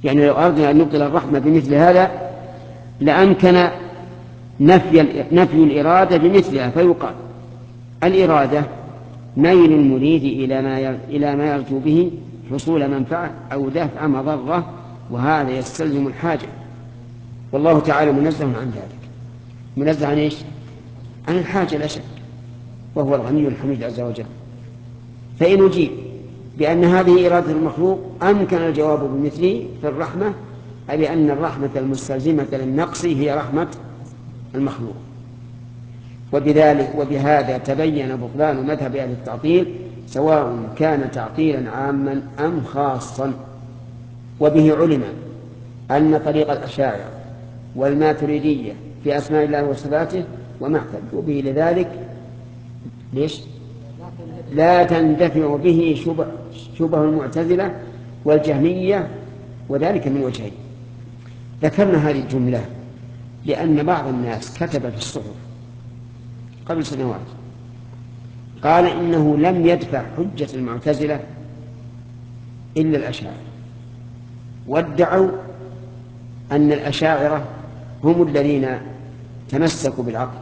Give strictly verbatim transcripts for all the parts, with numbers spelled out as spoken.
يعني لو أردنا أن نبطل الرحمة بمثل هذا لأمكن نفي, نفي الإرادة بمثلها، فيقال الإرادة ميل المريد إلى ما إلى ما يرجو به حصول منفعة أو دفع مضرة، وهذا يستلزم الحاجة، والله تعالى منزه عن ذلك، منزه عن إيش؟ عن الحاجة لا شك، وهو الغني الحميد عز وجل. فإن أجيب بأن هذه إرادة المخلوق أمكن الجواب بمثله في الرحمة، أي بأن الرحمة المستلزمة للنقص هي رحمة المخلوق. وبذلك وبهذا تبين بطلان مذهب أهل التعطيل، سواء كان تعطيلا عاما أم خاصا. وبه علم أن طريق الأشاعرة والماتريدية في أسماء الله وصفاته وما احتجوا به لذلك ليش؟ لا تندفع به شبه, شبه المعتزلة والجهمية، وذلك من وجهين. ذكرنا هذه الجملة لأن بعض الناس كتب في الصحف قبل سنوات قال إنه لم يدفع حجة المعتزلة إلا الأشاعرة، وادعوا أن الأشاعرة هم الذين تمسكوا بالعقل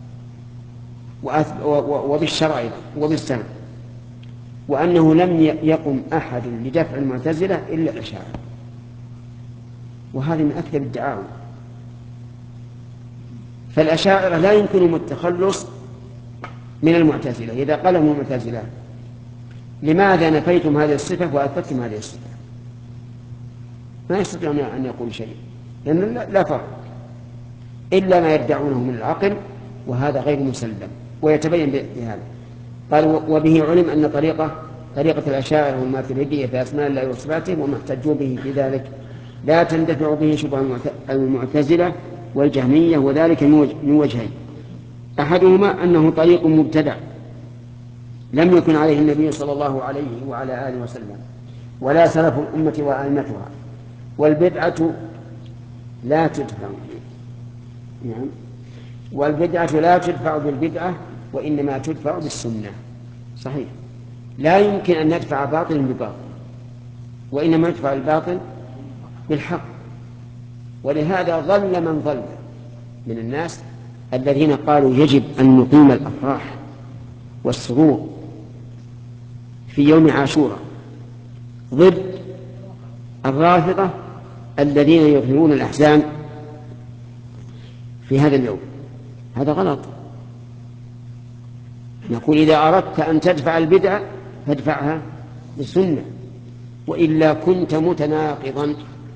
وبالشرع وبالسمع، وأنه لم يقم أحد لدفع المعتزلة إلا الأشاعرة، وهذه من أكثر الدعاوى. فالأشاعرة لا يمكنهم التخلص من المعتزلة. إذا قال لهم المعتزلة لماذا نفيتم هذه الصفة وأثبتم هذه الصفة؟ ما يستطيعون أن يقول شيء، لأن لا فرق إلا ما يدعونه من العقل، وهذا غير مسلم ويتبين بهذا. قال وبه علم أن طريقة طريقة الأشاعرة والماتريدية في أسماء الله وصفاته وما احتجوا به في ذلك لا تندفع به شبه المعتزلة والجهمية، وذلك من وجهين: أحدهما أنه طريق مبتدع لم يكن عليه النبي صلى الله عليه وعلى آله وسلم ولا سلف الأمة وأئمتها، والبدعة لا تدفع يعني والبدعة لا تدفع بالبدعة، وإنما تدفع بالسنة. صحيح، لا يمكن أن ندفع باطل بباطل، وإنما يدفع الباطل بالحق. ولهذا ظل من ظل من الناس الذين قالوا يجب أن نقيم الأفراح والسرور في يوم عاشوراء ضد الرافضة الذين يظهرون الأحزان في هذا اليوم. هذا غلط. نقول إذا أردت أن تدفع البدعة فادفعها بالسنة، وإلا كنت متناقضا.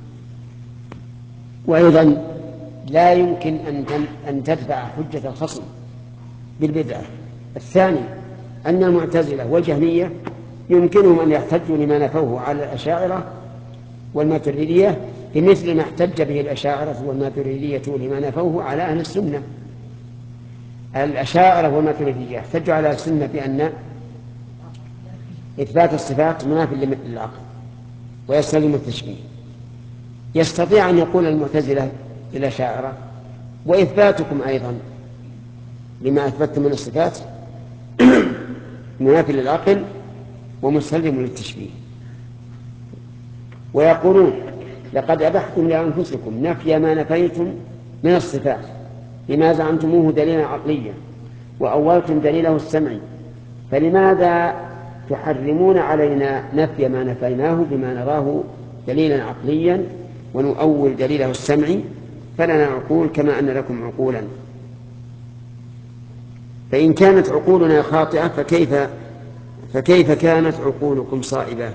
وأيضا لا يمكن أن تدفع حجة الخصم بالبدعة. الثاني أن المعتزلة والجهمية يمكنهم أن يحتجوا لما نفوه على الأشاعرة والماتريدية بمثل ما احتج به الأشاعرة والماتريدية لما نفوه على أهل السنة. الأشاعرة والماتريدية احتجوا على السنة بأن إثبات الصفات منافي للعقل ويستلزم التشبيه. يستطيع أن يقول المعتزلة للأشاعرة وإثباتكم أيضا لما أثبتم من الصفات منافي للعقل ومستلزم للتشبيه. ويقولون لقد أبحتم لأنفسكم نفي ما نفيتم من الصفات لما زعمتموه دليلا عقليا وأولتم دليله السمعي، فلماذا تحرمون علينا نفي ما نفيناه بما نراه دليلا عقليا ونؤول دليله السمعي؟ فلنا عقول كما أن لكم عقولا. فإن كانت عقولنا خاطئة فكيف فكيف كانت عقولكم صائبة؟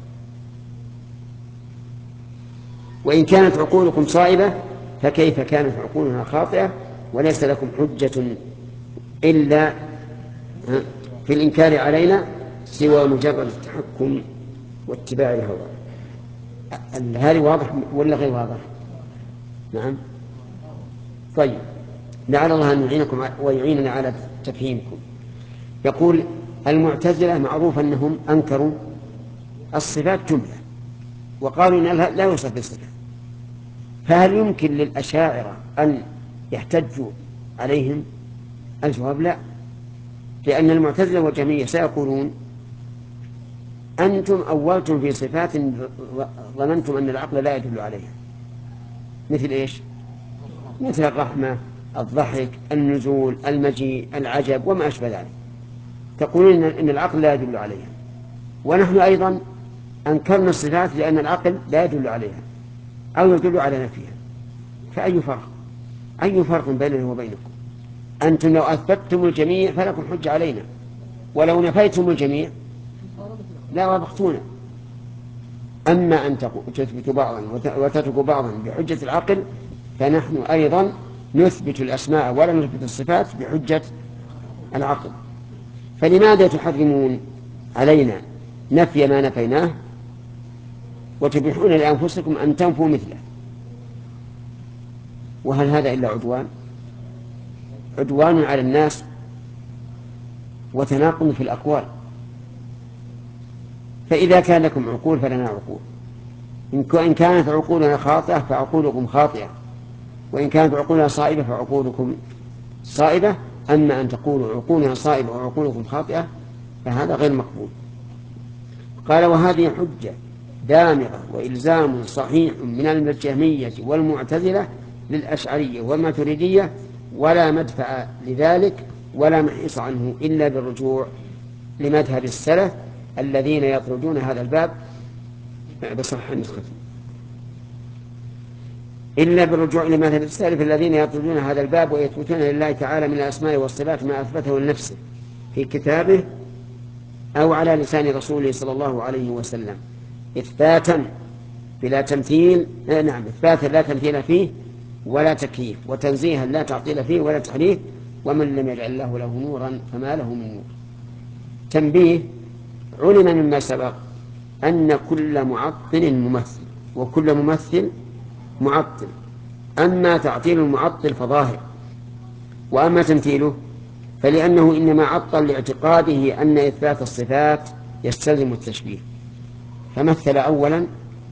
وإن كانت عقولكم صائبة فكيف كانت عقولنا خاطئة وليس لكم حجة إلا في الإنكار علينا سوى مجرد التحكم واتباع الهوى؟ هذا واضح ولا غير واضح؟ نعم. طيب، لعل الله أن يعينكم ويعيننا على تفهيمكم. يقول المعتزلة معروف أنهم أنكروا الصفات جملة وقالوا إن لا يوصف بالصفة، فهل يمكن للأشاعرة أن يحتجوا عليهم؟ الجواب لا، لأن المعتزلة والجهمية سيقولون أنتم أولتم في صفات ظننتم أن العقل لا يدل عليها، مثل إيش؟ مثل الرحمة، الضحك، النزول، المجيء، العجب وما أشبه ذلك، تقولون إن العقل لا يدل عليها. ونحن أيضا أنكرنا الصفات لأن العقل لا يدل عليها أو يدل على نفيها. فأي فرق؟ أي فرق بيننا وبينكم؟ أنتم لو أثبتتم الجميع فلكم حجة علينا، ولو نفيتم الجميع لا وافقتونا. أما أن تثبتوا بعضا وتتركوا بعضا بحجة العقل، فنحن أيضا نثبت الأسماء ولا نثبت الصفات بحجة العقل. فلماذا تحرمون علينا نفي ما نفيناه وتبيحون لأنفسكم أن تنفوا مثله؟ وهل هذا إلا عدوان؟ عدوان على الناس وتناقض في الأقوال. فإذا كان لكم عقول فلنا عقول، إن كانت عقولنا خاطئة فعقولكم خاطئة، وإن كانت عقولنا صائبة فعقولكم صائبة. أما أن تقولوا عقولنا صائبة وعقولكم خاطئة فهذا غير مقبول. قال وهذه حجة دامغة وإلزام صحيح من الجهمية والمعتزلة للأشعرية والماتريدية، ولا مدفع لذلك ولا محيص عنه إلا بالرجوع لمذهب السلف الذين يطردون هذا الباب بصح النسخة إلا بالرجوع لمذهب السلف الذين يطردون هذا الباب ويثبتون لله تعالى من الأسماء والصفات ما أثبته لنفسه في كتابه أو على لسان رسوله صلى الله عليه وسلم إثباتا بلا تمثيل، نعم إثباتا لا تمثيل فيه ولا تكييف، وتنزيها لا تعطيل فيه ولا تحريف. ومن لم يجعل الله له نورا فما له من نور. تنبيه: علم مما سبق أن كل معطل ممثل وكل ممثل معطل. أما تعطيل المعطل فظاهر، وأما تمثيله فلأنه إنما عطل لاعتقاده أن إثبات الصفات يستلزم التشبيه، فمثل أولا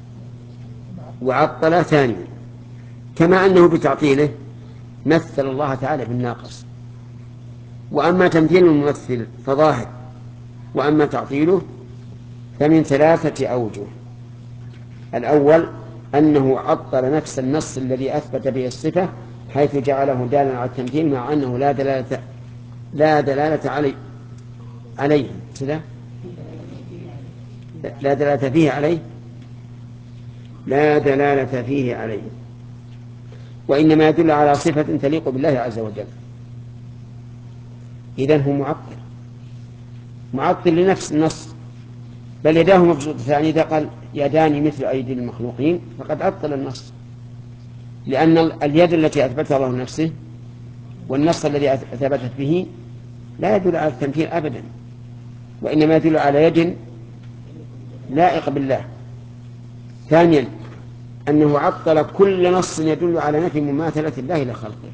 وعطل ثانيا، كما أنه بتعطيله مثل الله تعالى بالناقص. وأما تمثيل الممثل فظاهر، وأما تعطيله فمن ثلاثة أوجه: الأول أنه عطل نفس النص الذي أثبت به الصفة حيث جعله دالا على التمثيل مع أنه لا دلالة لا دلالة عليه عليه لا دلالة فيه عليه لا دلالة فيه عليه وإنما يدل على صفة تليق بالله عز وجل. إذن هو معطل معطل لنفس النص، بل يداه مبسوطتان. إذا قال يدان مثل أيدي المخلوقين فقد عطل النص، لأن اليد التي أثبتها الله نفسه والنص الذي أثبتت به لا يدل على التمثيل أبدا، وإنما يدل على يد لائق بالله. ثانيا أنه عطل كل نص يدل على نفي مماثلة الله لخلقه،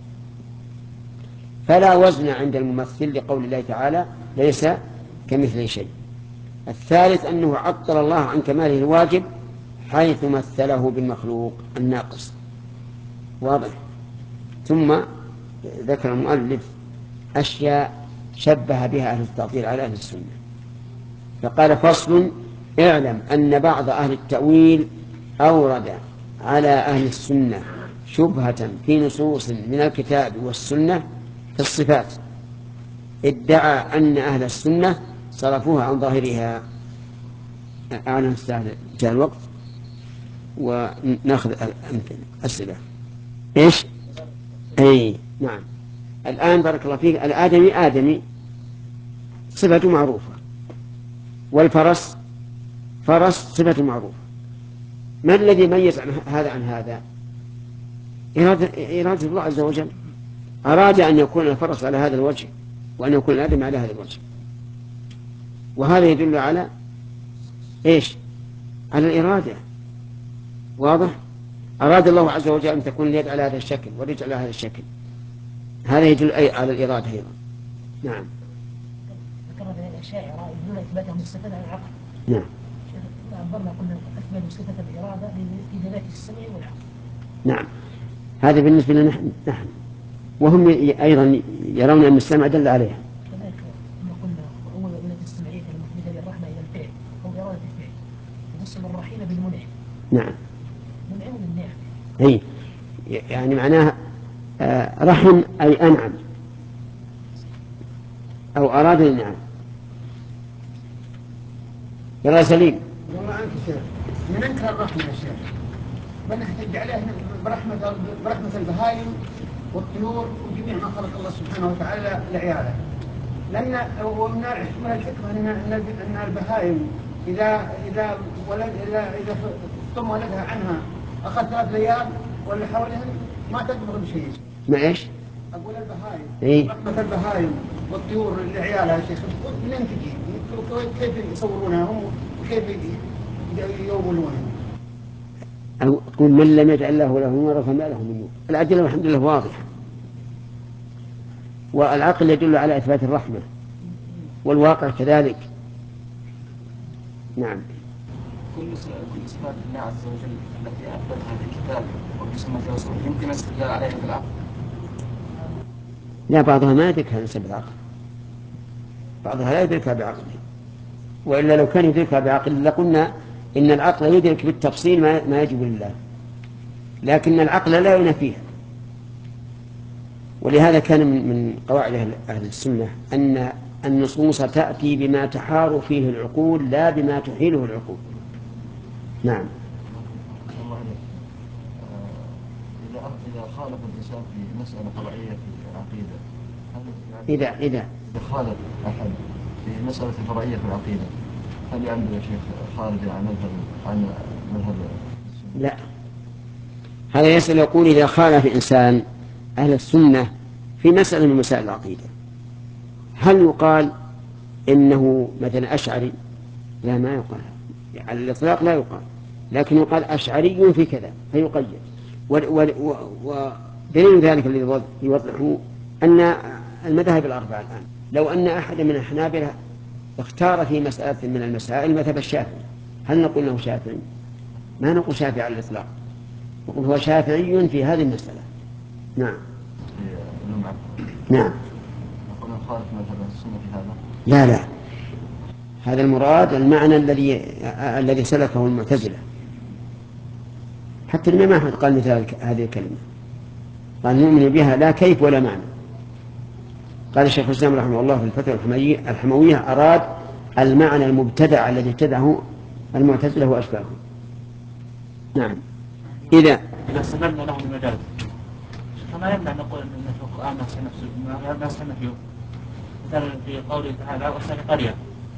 فلا وزن عند الممثل لقول الله تعالى ليس كمثله شيء. الثالث أنه عطل الله عن كماله الواجب حيث مثله بالمخلوق الناقص. واضح؟ ثم ذكر المؤلف أشياء شبه بها أهل التعطيل على أهل السنة، فقال: فصل: اعلم أن بعض أهل التأويل أورد على أهل السنة شبهة في نصوص من الكتاب والسنة في الصفات، ادعى أن أهل السنة صرفوها عن ظاهرها. أعلم انتهى الوقت ونأخذ أسئلة. إيش؟ أي نعم. الآن بارك الله فيك، الآدمي آدمي صفة معروفة، والفرس فرس صفة معروفة. ما الذي يميز عن هذا عن هذا؟ إرادة, إرادة الله عز وجل. أراد أن يكون الفرس على هذا الوجه وأن يكون الآدم على هذا الوجه، وهذا يدل على إيش؟ على الإرادة. واضح؟ أراد الله عز وجل أن تكون اليد على هذا الشكل والرجل على هذا الشكل، هذا يدل أي على الإرادة أيضا. نعم. ذكر من الأشاعرة يدون إثباتهم الصفة على العقل. نعم. عبرنا كنا أثبتوا صفة الإرادة لدلالة السمع والعقل. نعم، هذا بالنسبة لنا نحن نحن وهم أيضا يرون أن السمع دل عليها. كذلك قلنا وأول ولاية السمعية المثبتة للرحمة إلى الفعل يوصل الرحيل بالمنعم. نعم. منعم بالنعم. أي يعني معناها آه رحم أي أنعم أو أراد النعم. يلا سليم. والله عنك شيخ من أنكر الرحمة يا شيخ بنحتج عليه برحمة برحمة البهائم والطيور وجميع ما خلق الله سبحانه وتعالى لعياله. لأن ومن من الحكمة أن أن البهائم إذا إذا ولد إذا إذا ثم ولدها عنها أخذ ثلاث ليال ولا حولها ما تدبر بشيء. ما إيش؟ أقول البهائم. إيه؟ رحمة البهائم والطيور لعيالها يا شيخ منين تجي؟ كيف يصورونها هم وكيف يومونها؟ أو تقول من لم يجعل له له نور فما له من نور. الأدلة الحمد لله واضحة، والعقل يدل على إثبات الرحمة والواقع كذلك. نعم. كل كل صفات الله عز وجل التي أثبتها في الكتاب وفي سنة رسوله يمكن الاستدلال عليها في العقل؟ لا، بعضها ما يدركها نسب العقل، بعضها لا يدركها بعقله، وإلا لو كان يدركها بعقل لقلنا إن العقل يدرك بالتفصيل ما يجب لله، لكن العقل لا ينافيها. ولهذا كان من قواعد أهل السنة أن النصوص تأتي بما تحار فيه العقول لا بما تحيله العقول. نعم. إذا إذا خالف الإنسان في مسألة فرعية في العقيدة، إذا إذا إذا خالف أحد في مسألة فرعية في العقيدة، هل يعمل يا شيخ خارج عن مذهب عن مذهب؟ لا، هذا يسأل يقول إذا خالف إنسان أهل السنة في مسألة من مسائل العقيدة هل يقال إنه مثلا أشعري؟ لا، ما يقال على الإطلاق، لا يقال، لكن يقال أشعري في كذا فيقيد. ودليل ذلك الذي يوضحه أن المذاهب الأربعة الآن لو أن أحد من الحنابلة اختار في مسألة من المسائل مذهب الشافعي هل نقول له شافعي؟ ما نقول شافعي على الإطلاق، نقول هو شافعي في هذه المسألة. نعم. نعم. نقول خالف مذهب السنة في هذا؟ لا لا، هذا المراد المعنى الذي الذي سلكه المعتزلة. حتى الإمام أحمد قال مثل هذه الكلمة، قال نؤمن بها لا كيف ولا معنى. قال الشيخ الإسلام رحمه الله في الفتوى الحموية أراد المعنى المبتدع الذي ابتدعه المعتزلة وأشباهه. نعم. إذا إذا استدلنا له بمجاز فما يمنع نقول أن في القرآن نفسه نفسه نفسه نفيه، مثلا في قوله تعالى واسأل قرية،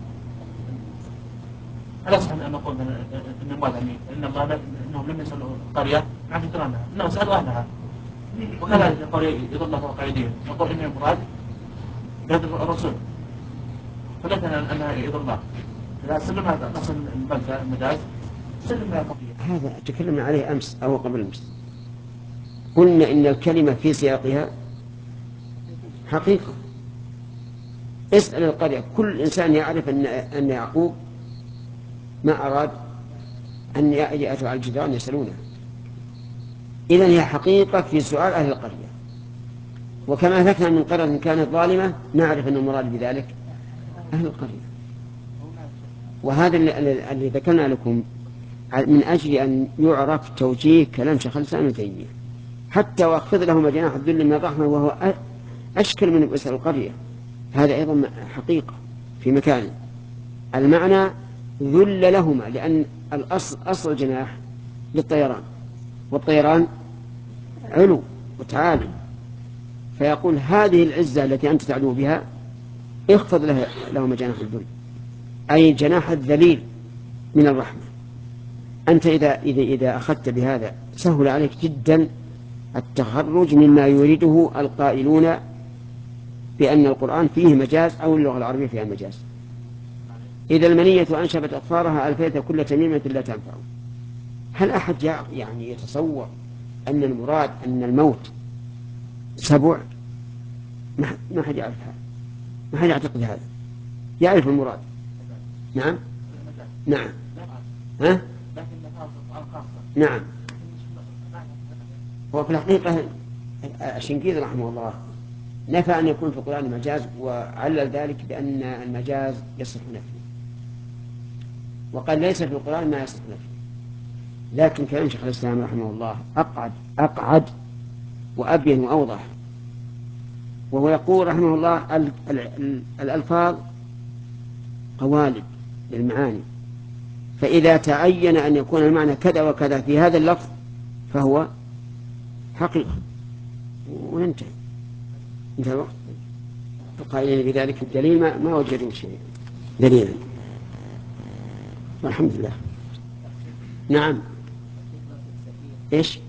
هل يصح أن نقول أن المراد أن الله أنهم لم يسألوا قرية عن فكرانها أنهم سألوا أهلها، وكذلك القرية يضل فوق أيديهم نقول إن المراد بهذا الرسول فليس أنها يضل. إذا سلمنا نصل البلدة المجاز سلمنا قضية. هذا تكلمنا عليه أمس أو قبل أمس، قلنا إن الكلمة في سياقها حقيقة. اسأل القرية، كل إنسان يعرف أن أن يعقوب ما أراد أن يأتوا على الجدران يسألونه، إذن هي حقيقة في سؤال أهل القرية. وكما ذكرنا من قرية كانت ظالمة نعرف أن المراد بذلك أهل القرية. وهذا اللي ذكرنا لكم من أجل أن يعرف توجيه كلام شيخ الإسلام ابن تيمية، حتى واخفض لهما جناح الذل من الرحمة وهو أشكل من اسأل القرية، هذا أيضا حقيقة في مكانه. المعنى ذل لهما، لأن الأصل أصل الجناح للطيران، والطيران علو وتعالي، فيقول هذه العزة التي أنت تعلو بها اخفض له لهما جناح الذل، أي جناح الذليل من الرحمة. أنت إذا, إذا, إذا أخذت بهذا سهل عليك جدا التخرج مما يريده القائلون بأن القرآن فيه مجاز أو اللغة العربية فيها مجاز. إذا المنية أنشبت أطفارها ألفيت كل تميمة لا تنفع. هل أحد يعني يتصور أن المراد أن الموت سبع؟ ما حد يعرف هذا، ما حد يعتقد هذا، يعرف المراد. نعم. نعم. ها؟ نعم. هو في الحقيقة الشنقيطي رحمه الله نفى أن يكون في القرآن مجاز، وعلل ذلك بأن المجاز يصح نفيه. وقال ليس في القرآن ما يستقبل، لكن كلام شيخ الإسلام رحمه الله أقعد أقعد وأبين وأوضح، وهو يقول رحمه الله ال ال ال الألفاظ قوالب للمعاني، فإذا تعين أن يكون المعنى كذا وكذا في هذا اللفظ فهو حقيقة، وننتهي انتهى الوقت. القائلين بذلك الدليل ما, ما وجدوا شيء دليلا، والحمد لله. نعم. ايش؟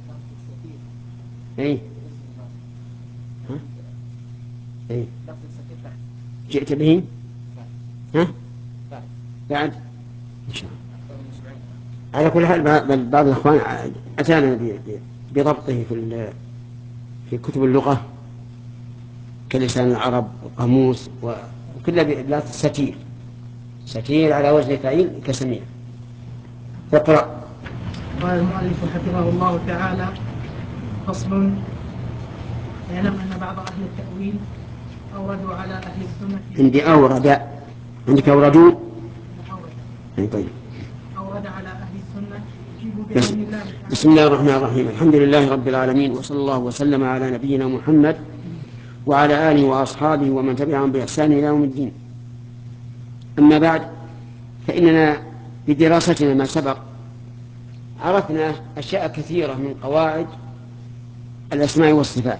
ايه ها؟ ايه جئت به ها؟ بعد ان شاء الله. على كل حال بعض الاخوان اتانا بضبطه في في كتب اللغه كلسان العرب وقاموس وكل لا ستير ستير على وزن فعيل كسميع. اقرأ. قال المؤلف حفظه الله تعالى: فصل. اعلم أن بعض أهل التأويل أوردوا على أهل السنة. عندي أورد، عندك أوردوا. أورد. طيب. أورد على أهل السنة يجيب بإذن الله. بسم الله الرحمن الرحيم. الحمد لله رب العالمين، وصلى الله وسلم على نبينا محمد وعلى آله وأصحابه ومن تبعهم بإحسان إلى يوم الدين. أما بعد، فإننا بدراستنا ما سبق عرفنا أشياء كثيرة من قواعد الأسماء والصفات،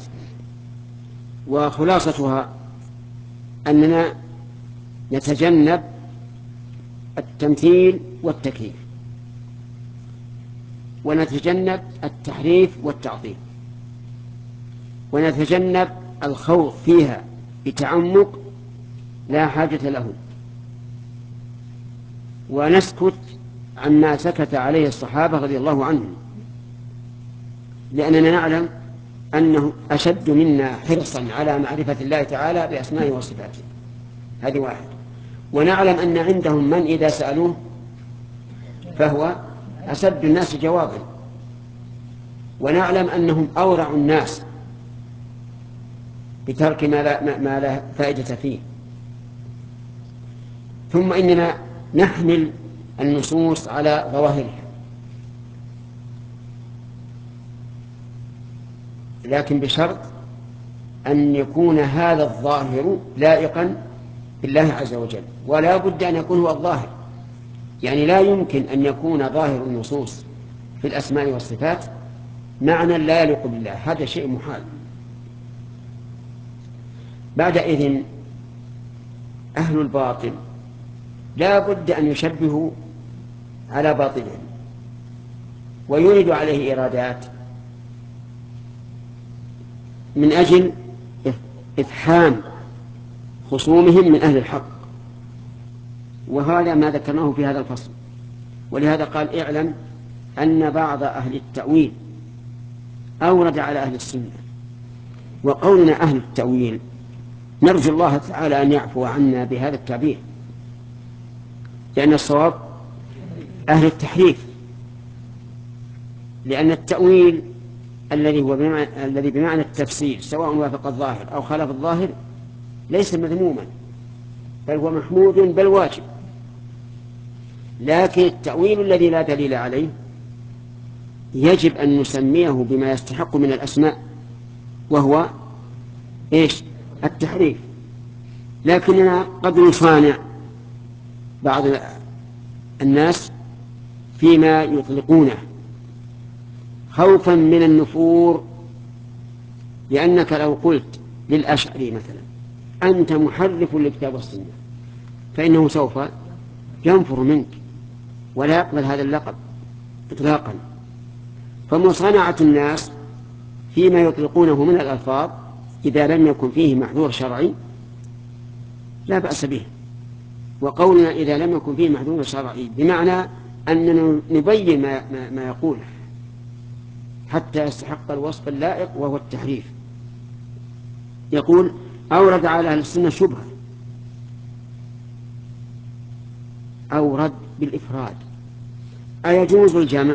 وخلاصتها أننا نتجنب التمثيل والتكييف، ونتجنب التحريف والتعطيل، ونتجنب الخوض فيها بتعمق لا حاجة له، ونسكت عما سكت عليه الصحابة رضي الله عنهم، لأننا نعلم أنه أشد منا حرصا على معرفة الله تعالى بأسمائه وصفاته، هذه واحد. ونعلم أن عندهم من إذا سألوه فهو أشد الناس جوابا، ونعلم أنهم أورع الناس بترك ما لا, ما لا فائدة فيه. ثم إننا نحمل النصوص على ظواهرها، لكن بشرط أن يكون هذا الظاهر لائقا بالله عز وجل، ولا بد أن يكون هو الظاهر. يعني لا يمكن أن يكون ظاهر النصوص في الأسماء والصفات معنى لا يليق بالله، هذا شيء محال. بعد إذن أهل الباطل لا بد أن يشبهوا على باطلهم ويريد عليه إرادات من أجل إفحام خصومهم من أهل الحق، وهذا ما ذكرناه في هذا الفصل. ولهذا قال: اعلم أن بعض أهل التأويل أورد على أهل السنة. وقولنا أهل التأويل نرجو الله تعالى أن يعفو عنا بهذا التعبير، لأن الصواب أهل التحريف، لأن التأويل الذي هو بمعنى الذي بمعنى التفسير سواء وافق الظاهر أو خالف الظاهر ليس مذموما، بل هو محمود بل واجب. لكن التأويل الذي لا دليل عليه يجب أن نسميه بما يستحق من الأسماء، وهو إيش؟ التحريف. لكننا قد نصانع بعض الناس فيما يطلقونه خوفا من النفور، لأنك لو قلت للأشعري مثلا أنت محرف للكتاب والسنة فإنه سوف ينفر منك ولا يقبل هذا اللقب إطلاقا. فمصانعة الناس فيما يطلقونه من الألفاظ إذا لم يكن فيه محذور شرعي لا بأس به، وقولنا إذا لم يكن فيه محذور شرعي بمعنى أننا نبين ما, ما, ما يقوله حتى يستحق الوصف اللائق وهو التحريف. يقول: أورد على أهل السنة شبهة، أورد بالإفراد. أيجوز الجمع؟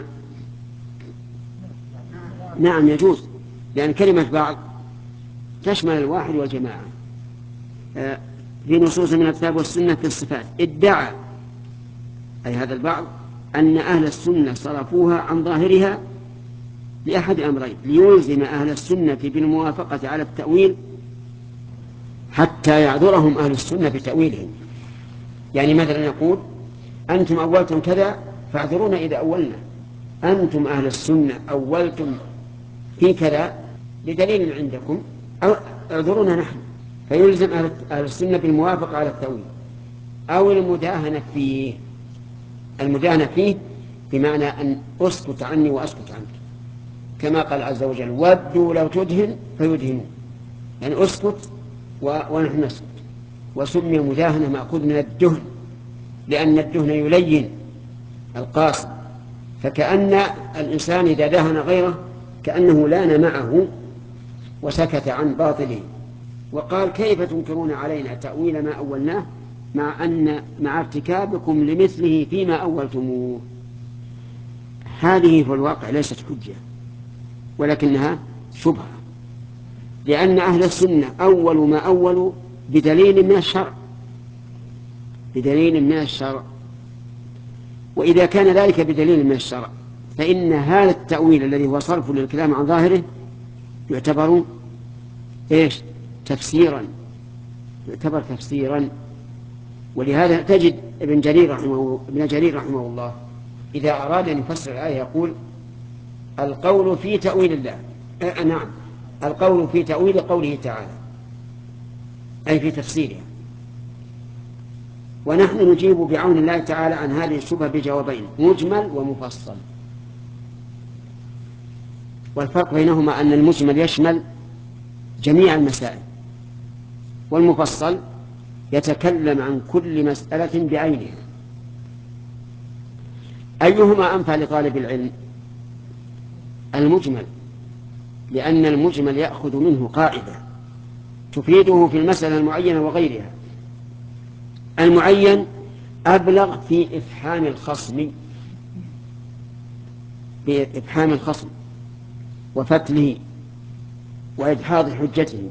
نعم يجوز، لأن كلمة بعض تشمل الواحد والجماعة. في نصوص من الكتاب والسنة في الصفات ادعى أي هذا البعض أن أهل السنة صرفوها عن ظاهرها لأحد أمرين: ليلزم أهل السنة بالموافقة على التأويل حتى يعذرهم أهل السنة بتأويلهم. يعني مثلا يقول: أنتم أولتم كذا فاعذرونا إذا أولنا، أنتم أهل السنة أولتم في كذا لدليل عندكم، أو اعذرونا نحن. فيلزم أهل السنة بالموافقة على التأويل أو المداهنة فيه. المداهنة فيه بمعنى أن أسكت عني وأسكت عنك، كما قال عز وجل: ودوا لو تدهن فيدهنون، يعني أسكت ونحن نسكت. وسمي مداهنة مأخوذ من الدهن، لأن الدهن يلين القاسم، فكأن الإنسان إذا دهن غيره كأنه لان معه وسكت عن باطله. وقال: كيف تنكرون علينا تأويل ما أولناه مع أن مع ارتكابكم لمثله فيما أولتموه. هذه في الواقع ليست حجة ولكنها شبهة، لأن أهل السنة أول ما أولوا بدليل من الشرع، بدليل من الشرع. وإذا كان ذلك بدليل من الشرع فإن هذا التأويل الذي هو صرف للكلام عن ظاهره يعتبر إيش؟ تفسيرا، يعتبر تفسيرا. ولهذا تجد ابن جرير رحمه ابن جرير رحمه الله إذا أراد أن يفسر الآية يقول: القول في تأويل الله آه نعم القول في تأويل قوله تعالى، أي في تفسيرها. ونحن نجيب بعون الله تعالى عن هذه الشبهة بجوابين: مجمل ومفصل. والفرق بينهما أن المجمل يشمل جميع المسائل، والمفصل يتكلم عن كل مسألة بعينها. أيهما أنفع لطالب العلم؟ المجمل، لأن المجمل يأخذ منه قاعدة تفيده في المسألة المعينة وغيرها. المعين أبلغ في إفحام الخصم في إفحام الخصم وفتله وإدحاض حجته،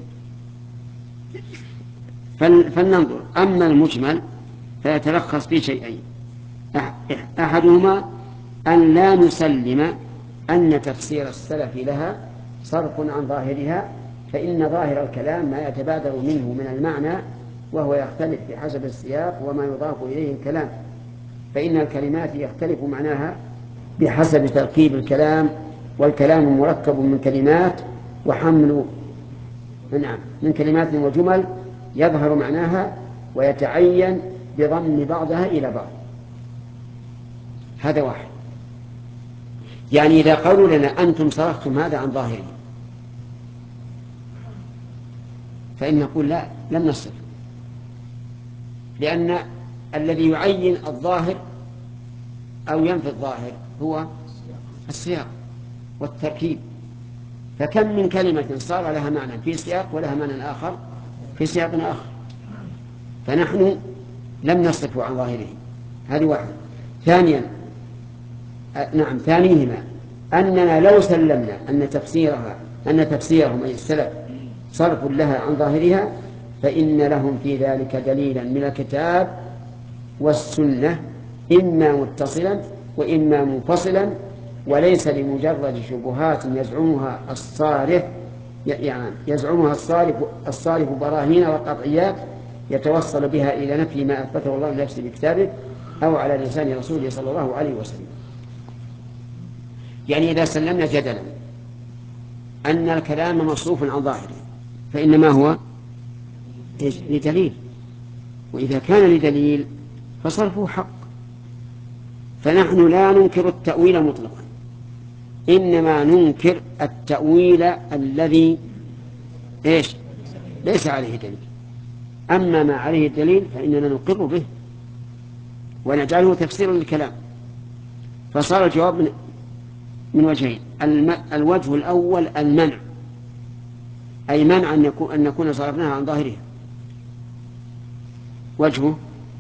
فلننظر. أما المجمل فيتلخص في شيئين: أحدهما أن لا نسلم أن تفسير السلف لها صرف عن ظاهرها، فإن ظاهر الكلام ما يتبادر منه من المعنى، وهو يختلف بحسب السياق وما يضاف إليه الكلام، فإن الكلمات يختلف معناها بحسب تركيب الكلام، والكلام مركب من كلمات وحمل نعم من كلمات وجمل يظهر معناها ويتعين بضم بعضها إلى بعض. هذا واحد. يعني إذا قالوا لنا أنتم صرفتم هذا عن ظاهره فإن نقول: لا، لم نصرف، لأن الذي يعين الظاهر أو ينفي الظاهر هو السياق والتركيب. فكم من كلمة صار لها معنى في سياق ولها معنى آخر في سياق آخر، فنحن لم نصرف عن ظاهره. هذه واحد. ثانيا نعم ثانيهما أننا لو سلمنا أن تفسيرها أن تفسيرهم أي السلف صرف لها عن ظاهرها فإن لهم في ذلك دليلا من الكتاب والسنة، إما متصلا وإما منفصلا، وليس لمجرد شبهات يزعمها الصارف يعني يزعمها الصارف الصارف براهين وقطعيات يتوصل بها إلى نفي ما أثبته الله لنفسه بكتابه أو على لسان رسوله صلى الله عليه وسلم. يعني إذا سلمنا جدلا أن الكلام مصروف عن ظاهره فإنما هو لدليل، وإذا كان لدليل فصرفه حق. فنحن لا ننكر التأويل مطلقا، إنما ننكر التأويل الذي إيش ليس عليه دليل. أما ما عليه الدليل فإننا نقر به ونجعله تفسيرا للكلام. فصار الجواب من, من وجهين: الوجه الأول المنع، أي منع أن, يكون أن نكون صرفناها عن ظاهرها. وجهه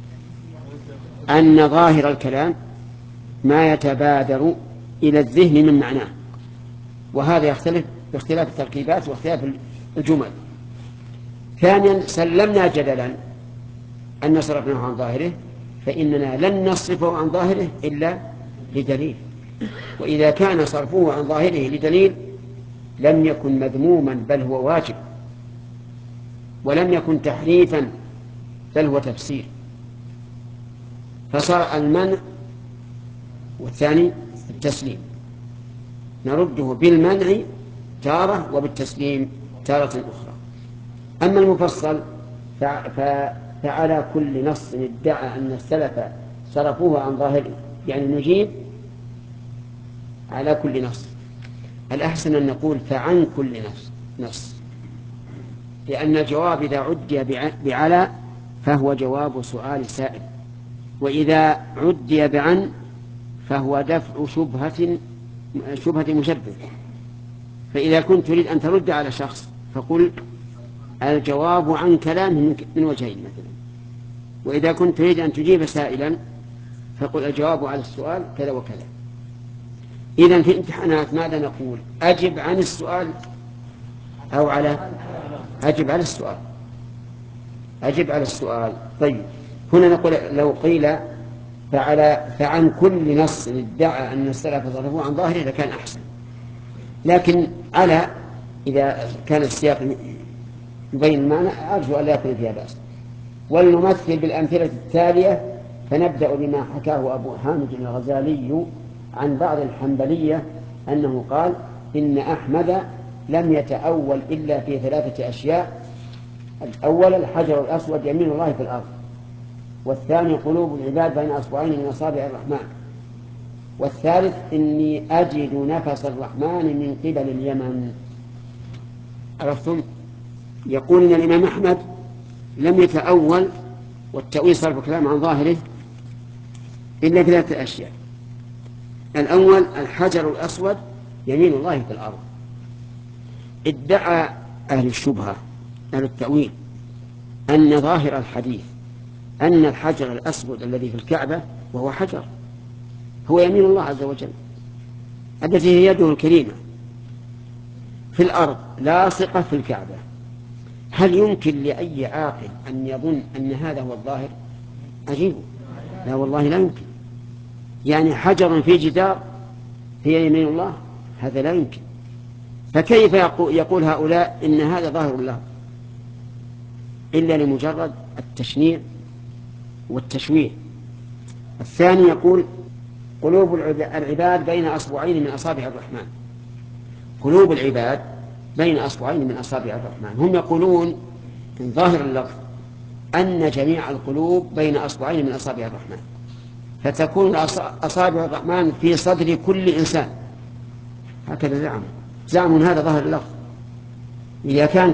أن ظاهر الكلام ما يتبادر إلى الذهن من معناه، وهذا يختلف باختلاف التركيبات واختلاف الجمل. ثانيا سلمنا جدلا أن صرفناه عن ظاهره فإننا لن نصرفه عن ظاهره إلا لدليل، وإذا كان صرفه عن ظاهره لدليل لم يكن مذموما بل هو واجب، ولم يكن تحريفا بل هو تفسير، فصار المنع والثاني التسليم، نرده بالمنع تارة وبالتسليم تارة أخرى. أما المفصل فعلى كل نص ادعى أن السلف صرفوه عن ظاهره، يعني نجيب على كل نص. الأحسن أن نقول فعن كل نص نص لأن الجواب إذا عدي بعلى فهو جواب سؤال سائل، وإذا عدي بعن فهو دفع شبهة شبهة مشبه. فإذا كنت تريد أن ترد على شخص فقل الجواب عن كلامه من وجهين مثلا، وإذا كنت تريد أن تجيب سائلا فقل الجواب على السؤال كذا وكذا. إذن في امتحانات ماذا نقول؟ أجب عن السؤال أو على أجب على السؤال أجب على السؤال. طيب هنا نقول لو قيل فعلى فعن كل نص ادعى أن السلف صرفوه عن ظاهره لكان أحسن، لكن على إذا كان السياق يبين المعنى أرجو أن لا يكون فيها بأس. ولنمثل بالأمثلة التالية، فنبدأ بما حكاه أبو حامد الغزالي عن بعض الحنبلية أنه قال إن أحمد لم يتأول إلا في ثلاثة أشياء: الأول الحجر الأسود يمين الله في الأرض، والثاني قلوب العباد بين أصبعين من أصابع الرحمن، والثالث إني أجد نفس الرحمن من قبل اليمن. عرفتم؟ يقول إن الإمام أحمد لم يتأول، والتأويل صرف الكلام عن ظاهره، إلا ثلاثة أشياء: الأول الحجر الأسود يمين الله في الأرض. ادعى أهل الشبهة أهل التأويل أن ظاهر الحديث أن الحجر الأسود الذي في الكعبة وهو حجر هو يمين الله عز وجل التي هي يده الكريمة في الأرض لاصقة في الكعبة. هل يمكن لأي عاقل أن يظن أن هذا هو الظاهر؟ عجيب، لا والله لا يمكن. يعني حجر في جدار هي يمين الله؟ هذا لا يمكن. فكيف يقول هؤلاء إن هذا ظاهر الله إلا لمجرد التشنيع والتشويه. الثاني يقول قلوب العباد بين أصبعين من أصابع الرحمن. قلوب العباد بين أصبعين من أصابع الرحمن، هم يقولون من ظاهر اللفظ أن جميع القلوب بين أصبعين من أصابع الرحمن، فتكون أصابع الرحمن في صدر كل إنسان. هكذا زعم زعم هذا ظاهر اللفظ. إذا كان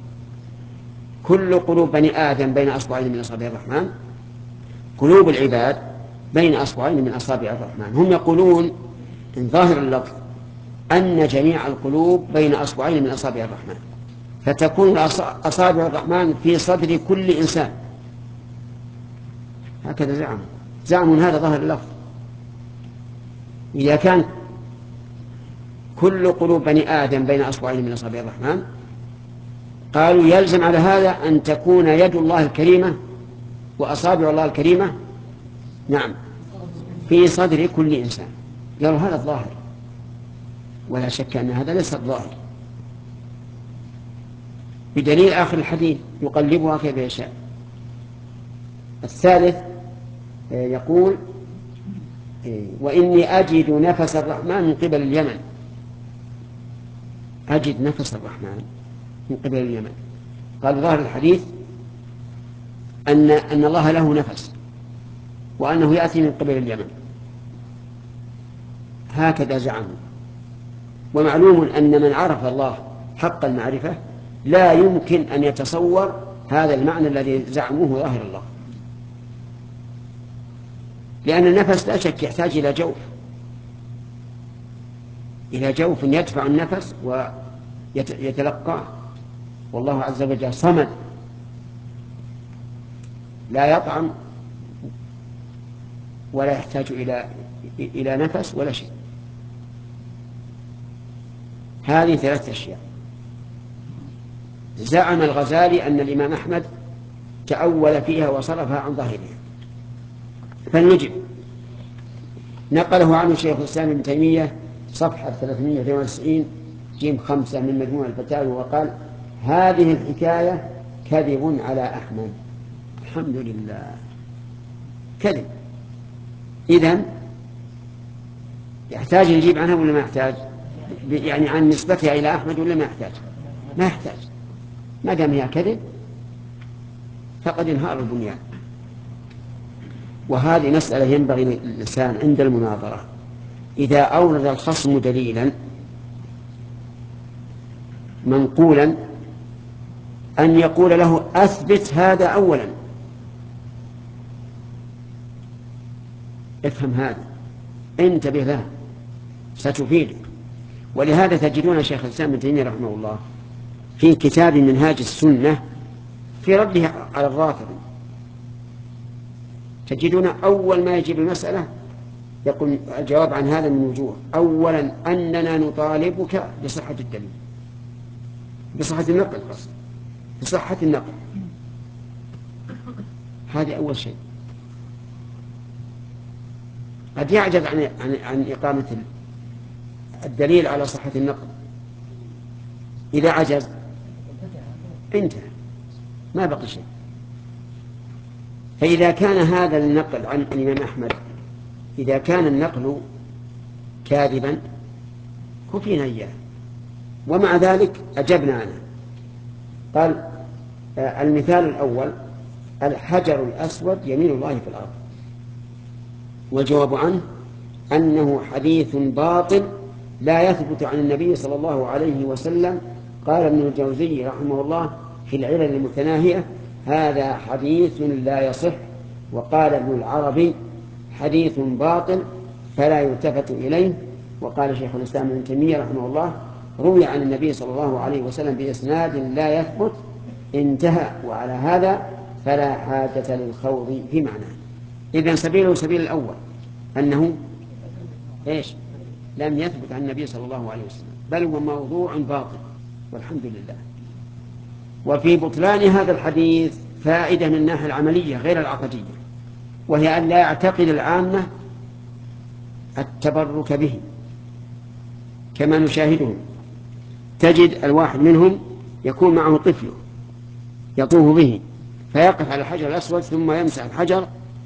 كل قلوب بني آدم بين أصبعين من أصابع الرحمن، قلوب العباد بين أصبعين من أصابع الرحمن. هم يقولون من ظاهر اللفظ أن جميع القلوب بين أصبعين من أصابع الرحمن، فتكون أصابع الرحمن في صدر كل إنسان. هكذا زعم زعم هذا ظاهر اللفظ. إذا كان كل قلوب بني آدم بين أصبعين من أصابع الرحمن، قالوا يلزم على هذا أن تكون يد الله الكريمة وأصابع الله الكريمة نعم في صدر كل إنسان. قالوا هذا الظاهر، ولا شك أن هذا ليس الظاهر، بدليل آخر الحديث يقلبها كيف يشاء. الثالث يقول وإني أجد نفس الرحمن من قبل اليمن. أجد نفس الرحمن من قبل اليمن. قال ظاهر الحديث أن أن الله له نفس وأنه يأتي من قبل اليمن، هكذا زعموا. ومعلوم أن من عرف الله حق المعرفة لا يمكن أن يتصور هذا المعنى الذي زعموه ظاهر الله، لأن النفس لا شك يحتاج إلى جوف إلى جوف يدفع النفس ويتلقاه، والله عز وجل صمد لا يطعم ولا يحتاج إلى إلى نفس ولا شيء. هذه ثلاث أشياء. زعم الغزالي أن الإمام أحمد تأول فيها وصرفها عن ظاهرها. فلنجب. نقله عنه شيخ الإسلام ابن تيمية صفحة ثلاثمائة واثنين وتسعين جيم خمسة من مجموع الفتاوى، وقال: هذه الحكاية كذب على أحمد. الحمد لله، كذب. إذن يحتاج نجيب عنها ولا ما يحتاج؟ يعني عن نسبتها إلى أحمد ولا ما يحتاج؟ ما يحتاج، ما دام هي كذب فقد انهار البنيان. وهذه مسألة ينبغي للإنسان عند المناظرة إذا أورد الخصم دليلا منقولا أن يقول له: أثبت هذا أولا. افهم هذا، انتبه له، ستفيدك. ولهذا تجدون شيخ الإسلام ابن تيمية رحمه الله في كتاب منهاج السنة في رده على الرافضة، تجدون أول ما يجيب المسألة يقول الجواب عن هذا من وجوه: أولا أننا نطالبك بصحة الدليل، بصحة النقل، بصحة النقل، هذه أول شيء. قد يعجز عن عن عن إقامة الدليل على صحة النقل، إذا عجز انتهى، ما بقي شيء. فإذا كان هذا النقل عن الإمام أحمد، إذا كان النقل كاذبا كفينا إياه، ومع ذلك أجبنا عنه. قال: المثال الأول: الحجر الأسود يمين الله في الأرض. والجواب عنه أنه حديث باطل لا يثبت عن النبي صلى الله عليه وسلم. قال ابن الجوزي رحمه الله في العلل المتناهية: هذا حديث لا يصح. وقال ابن العربي: حديث باطل فلا يلتفت إليه. وقال شيخ الإسلام ابن تيمية رحمه الله: روي عن النبي صلى الله عليه وسلم بإسناد لا يثبت. انتهى. وعلى هذا فلا حاجة للخوض في معناه. إذن سبيله سبيل الأول أنه إيش؟ لم يثبت عن النبي صلى الله عليه وسلم، بل هو موضوع باطل، والحمد لله. وفي بطلان هذا الحديث فائدة من الناحية العملية غير العقدية، وهي أن لا يعتقد العامة التبرك به كما نشاهده. تجد الواحد منهم يكون معه طفله يطوف به، فيقف على الحجر الأسود ثم يمسح الحجر،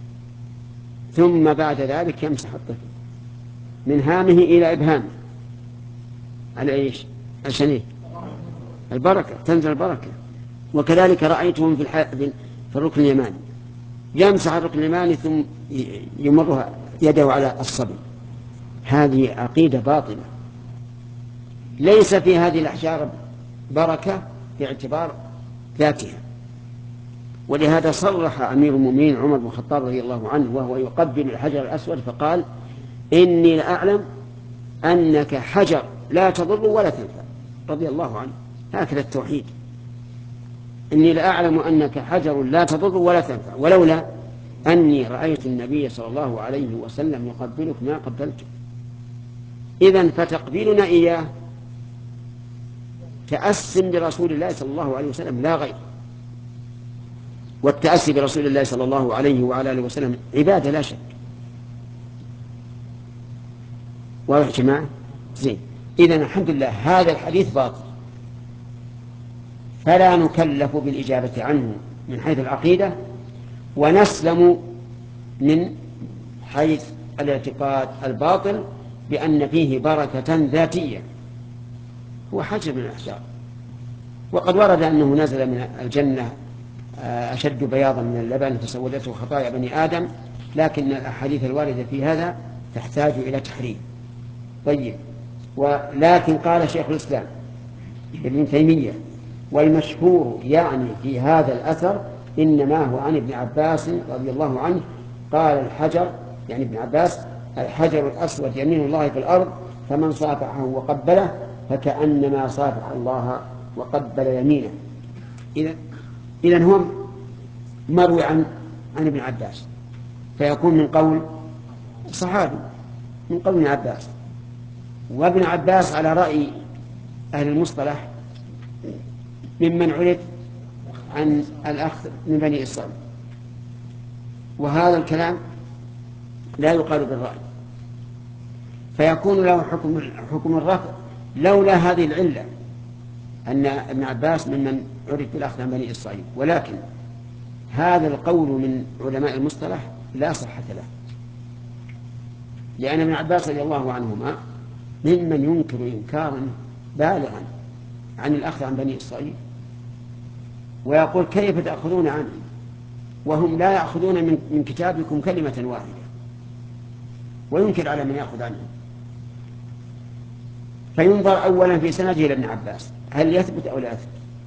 ثم بعد ذلك يمسح الطفل من هامه إلى إبهامه. على إيش؟ عشان إيه؟ البركة، تنزل البركة. وكذلك رأيتهم في, الح... في الركن اليماني يمسح الركن اليماني ثم يمرها يده على الصبي. هذه عقيدة باطلة، ليس في هذه الأحجار بركة باعتبار ذاتها. ولهذا صرح أمير المؤمنين عمر بن الخطاب رضي الله عنه وهو يقبل الحجر الأسود فقال: إني لأعلم أنك حجر لا تضر ولا تنفع، رضي الله عنه. هكذا التوحيد: إني لأعلم أنك حجر لا تضر ولا تنفع، ولولا أني رأيت النبي صلى الله عليه وسلم يقبلك ما قبلتك. إذن فتقبيلنا إياه تأسم برسول الله صلى الله عليه وسلم لا غير. والتأسي برسول الله صلى الله عليه وعلى آله وسلم عبادة لا شك. واضح يا جماعة؟ زين. إذن الحمد لله هذا الحديث باطل، فلا نكلف بالإجابة عنه من حيث العقيدة، ونسلم من حيث الاعتقاد الباطل بأن فيه بركة ذاتية. هو حجر من الأحجار، وقد ورد أنه نزل من الجنة أشد بياضا من اللبن فسودته خطايا بني آدم، لكن الأحاديث الواردة في هذا تحتاج إلى تحريم. طيب. ولكن قال شيخ الإسلام ابن تيمية: والمشهور يعني في هذا الأثر إنما هو عن ابن عباس رضي الله عنه قال: الحجر، يعني ابن عباس، الحجر الأسود يمين الله في الأرض، فمن صافحه وقبله فكأنما صافح الله وقبل يمينه. إذن إذن هو مروي عن عن ابن عباس، فيكون من قول صحابي، من قول ابن عباس. وابن عباس على رأي أهل المصطلح ممن عرف عن الأخذ من بني إسرائيل. وهذا الكلام لا يقال بالرأي، فيكون له حكم حكم الرفع لولا هذه العلة أن ابن عباس ممن عرف بالأخذ عن بني إسرائيل. ولكن هذا القول من علماء المصطلح لا صحة له، لأن ابن عباس رضي الله عنهما ممن ينكر إنكارا بالغا عن الأخذ عن بني إسرائيل، ويقول كيف تأخذون عنه وهم لا يأخذون من, من كتابكم كلمة واحدة، وينكر على من يأخذ عنه. فينظر أولا في سنده إلى ابن عباس هل يثبت أو لا يثبت،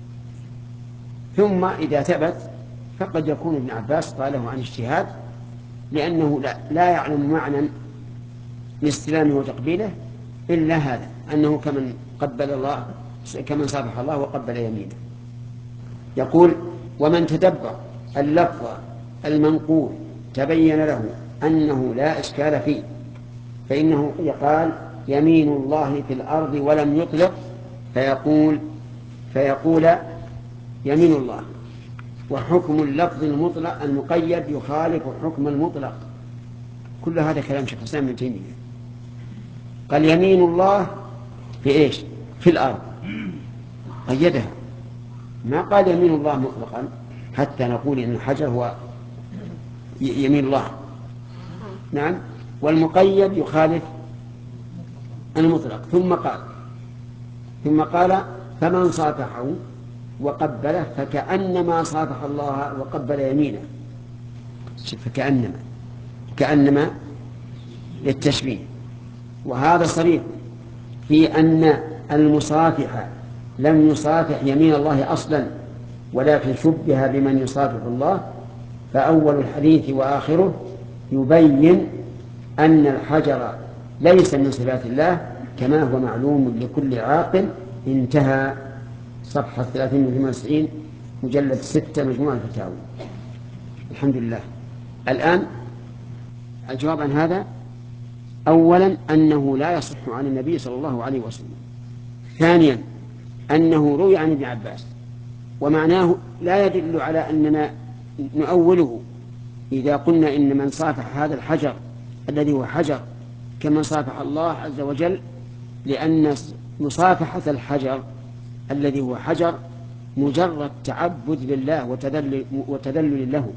ثم إذا ثبت فقد يكون ابن عباس قاله عن اجتهاد، لأنه لا, لا يعلم معنى لاستلامه وتقبيله إلا هذا، أنه كمن قبل الله كمن صافح الله وقبل يمينه. يقول ومن تدبر اللفظ المنقول تبين له أنه لا إشكال فيه، فإنه يقال يمين الله في الأرض ولم يطلق، فيقول فيقول يمين الله، وحكم اللفظ المطلق المقيد يخالف حكم المطلق. كل هذا كلام شيخ الإسلام ابن تيمية. قال يمين الله في إيش؟ في الأرض، قيدها، ما قال يمين الله مطلقا حتى نقول إن الحجر هو يمين الله. نعم، والمقيد يخالف المطلق. ثم قال ثم قال فمن صافحه وقبله فكأنما صافح الله وقبل يمينه. فكأنما كأنما للتشبيه، وهذا صريح في أن المصافح لم يصافح يمين الله أصلا، ولكن شبه بمن يصافح الله. فأول الحديث وآخره يبين أن الحجر ليس من صفات الله كما هو معلوم لكل عاقل. انتهى صفحة ثلاثين وثمانين وتسعين مجلد ستة مجموعة الفتاوى. الحمد لله. الآن الجواب عن هذا: أولا أنه لا يصح عن النبي صلى الله عليه وسلم. ثانيا أنه روي عن ابن عباس، ومعناه لا يدل على أننا نؤوله إذا قلنا إن من صافح هذا الحجر الذي هو حجر كمن صافح الله عز وجل، لأن مصافحة الحجر الذي هو حجر مجرد تعبد لله وتذلل, وتذلل له.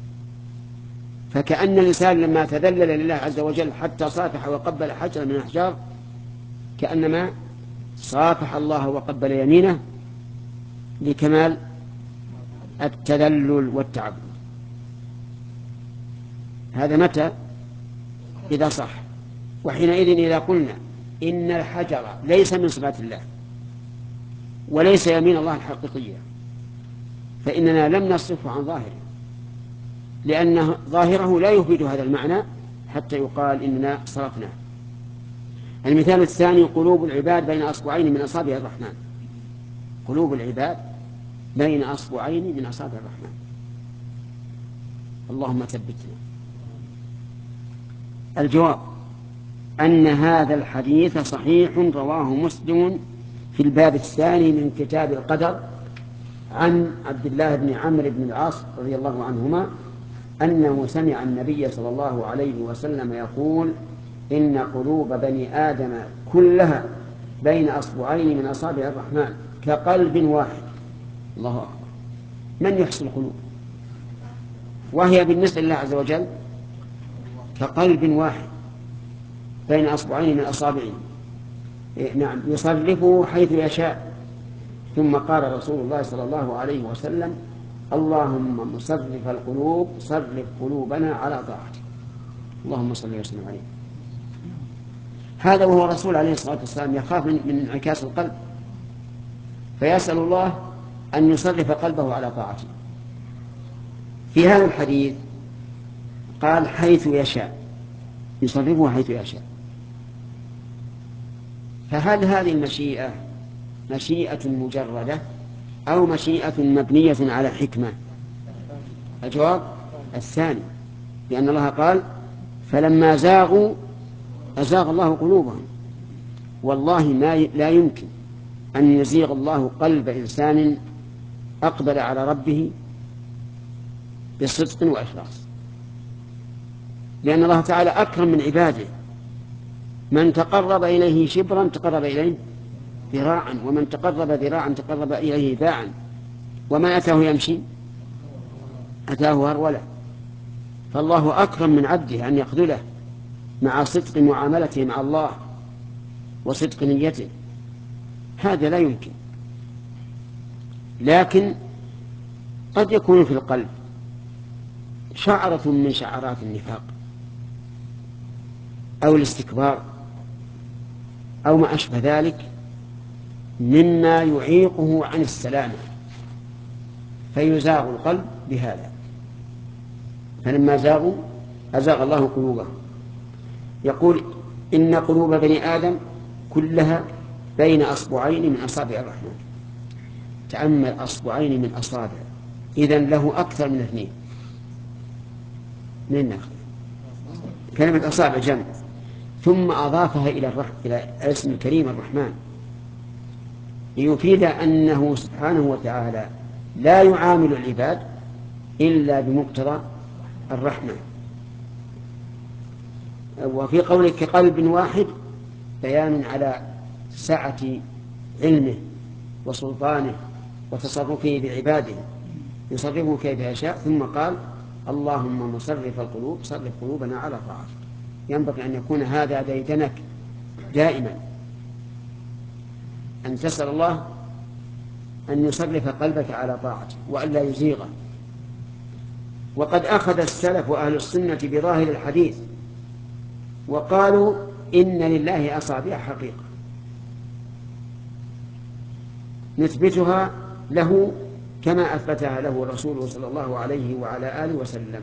فكأن الإنسان لما تذلل لله عز وجل حتى صافح وقبل حجر من الأحجار كأنما صافح الله وقبل يمينه لكمال التذلل والتعبد. هذا متى؟ إذا صح. وحينئذ إذا قلنا إن الحجر ليس من صفات الله وليس يمين الله الحقيقية فإننا لم نصفه عن ظاهره، لأن ظاهره لا يفيد هذا المعنى حتى يقال إننا صرفناه. المثال الثاني: قلوب العباد بين أصبعين من أصابع الرحمن. قلوب العباد بين أصبعين من أصابع الرحمن. اللهم ثبتنا. الجواب: أن هذا الحديث صحيح، رواه مسلم في الباب الثاني من كتاب القدر عن عبد الله بن عمرو بن العاص رضي الله عنهما أنه سمع النبي صلى الله عليه وسلم يقول: إن قلوب بني آدم كلها بين أصبعين من أصابع الرحمن كقلب واحد. الله أكبر. من يحصي القلوب؟ وهي بالنسبة لله عز وجل كقلب واحد بين أصبعين من أصابعه. نعم، يصرفه حيث يشاء. ثم قال رسول الله صلى الله عليه وسلم: اللهم مصرف القلوب صرف قلوبنا على طاعتك. اللهم صل وسلم عليه. هذا وهو الرسول عليه الصلاة والسلام يخاف من من انعكاس القلب، فيسأل الله أن يصرف قلبه على طاعته. في هذا الحديث قال حيث يشاء، يصرفه حيث يشاء. فهل هذه المشيئة مشيئة مجردة أو مشيئة مبنية على حكمة؟ الجواب الثاني، لأن الله قال: فلما زاغوا أزاغ الله قلوبهم. والله ما لا يمكن أن يزيغ الله قلب إنسان أقبل على ربه بصدق وإخلاص، لأن الله تعالى أكرم من عباده. من تقرب إليه شبرا تقرب إليه ذراعا، ومن تقرب ذراعا تقرب إليه باعا، وما أتاه يمشي أتاه هرولا. فالله أكرم من عبده أن يخذله مع صدق معاملته مع الله وصدق نيته، هذا لا يمكن. لكن قد يكون في القلب شعرة من شعرات النفاق أو الاستكبار أو ما أشبه ذلك مما يعيقه عن السلامة، فيزاغ القلب بهذا. فلما زاغوا أزاغ الله قلوبهم. يقول إن قلوب بني آدم كلها بين أصبعين من أصابع الرحمن. تأمل، أصبعين من أصابع، إذن له أكثر من اثنين. من ناخذ كلمة أصابع جمع، ثم أضافها إلى الرحم إلى اسم الكريم الرحمن، ليفيد أنه سبحانه وتعالى لا يعامل العباد إلا بمقتضى الرحمة. وفي قولك قلب واحد بيان على سعة علمه وسلطانه وتصرفه بعباده، يصرفه كيف يشاء. ثم قال اللهم مصرف القلوب صرف قلوبنا على طاعتك. ينبغي أن يكون هذا ديدنك دائما، أن تسأل الله أن يصرف قلبك على طاعته وأن لا يزيغه. وقد أخذ السلف وأهل السنة بظاهر الحديث وقالوا إن لله أصابع حقيقة نثبتها له كما أثبتها له رسوله صلى الله عليه وعلى آله وسلم.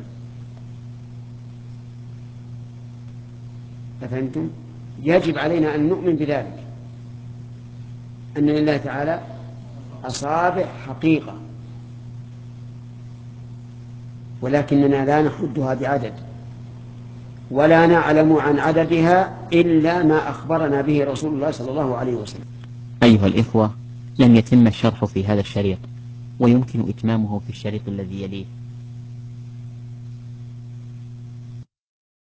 أفهمتم؟ يجب علينا أن نؤمن بذلك، أن لله تعالى أصابع حقيقة، ولكننا لا نحدها بعدد ولا نعلم عن عددها إلا ما أخبرنا به رسول الله صلى الله عليه وسلم. أيها الإخوة، لم يتم الشرح في هذا الشريط، ويمكن إتمامه في الشريط الذي يليه.